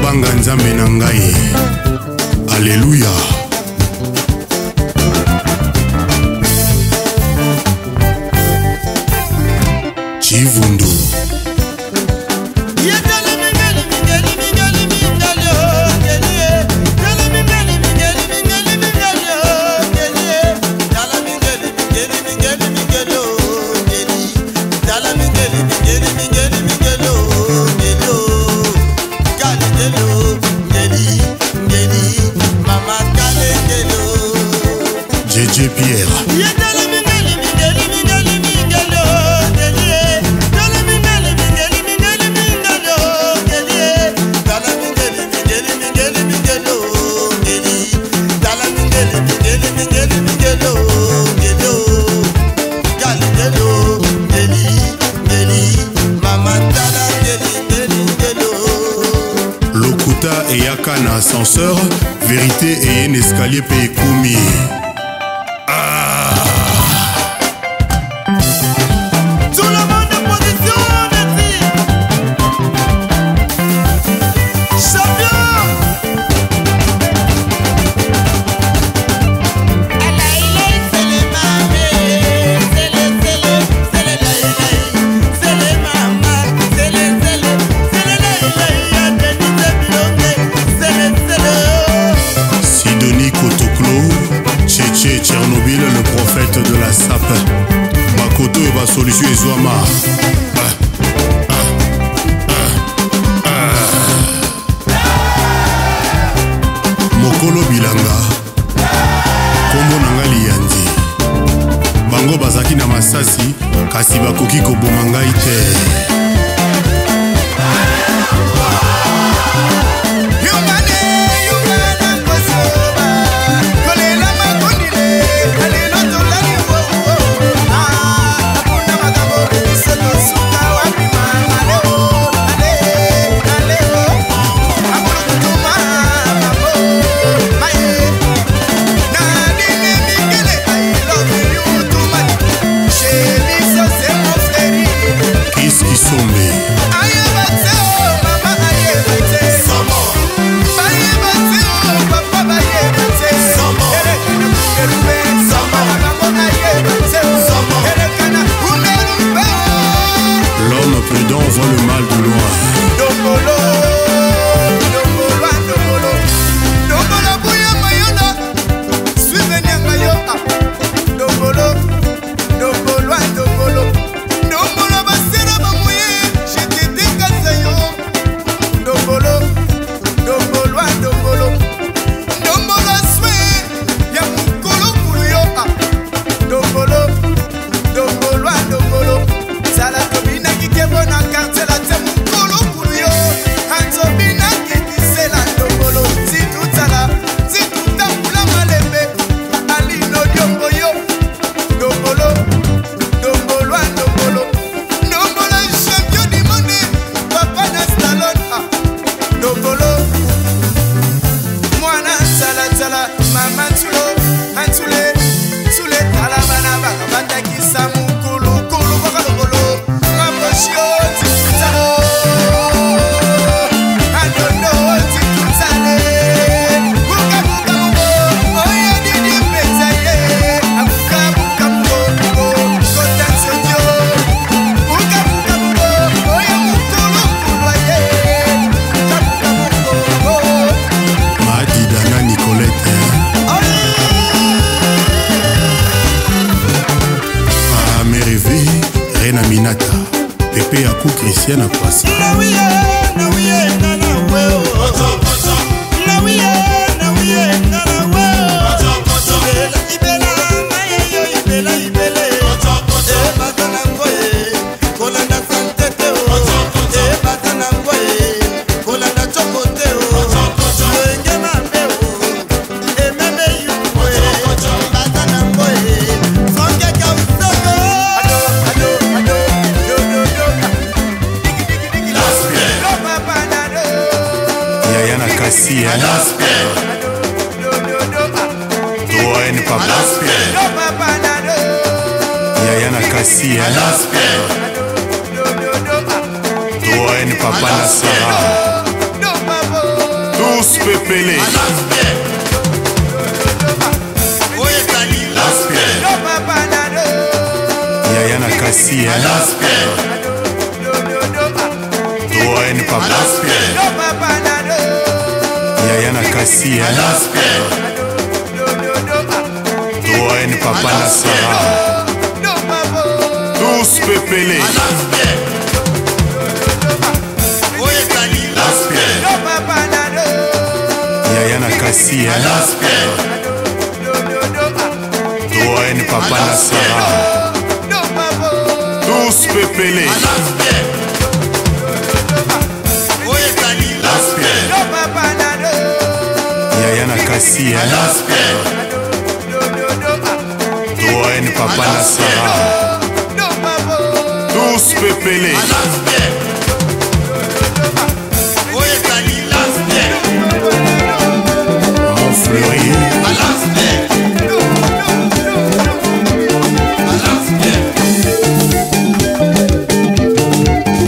kobanga nzambe na ngai. Alléluia. Chivundu JJ Pierre. Lokuta eyaka na ascenseur, vérité et un escalier pe ekoumi. Tchernobyl, le prophète de la sape. Makoto et Basolution et Zouama. Mokolo Bilanga. Kombo Nangali Yandi. Bango bazaki na masasi, kasi bakoki koboma ngai te. L'homme prudent voit le mal de loin. Minata, Pepe Akou Christian Akwasi. Doyen Papa Yayana Kassi Doyen Papa Nasara Tous pépélés. Yaya Nakasi, Doyen Papa. Yaya Nakasi, Doyen Papa Nassara. Tous pépélés. Yaya Nakasi, Doyen Papa Nassara. Tous pépélés. Yaya Nakasi, Doyen Papa Nassara. Tous pépélés.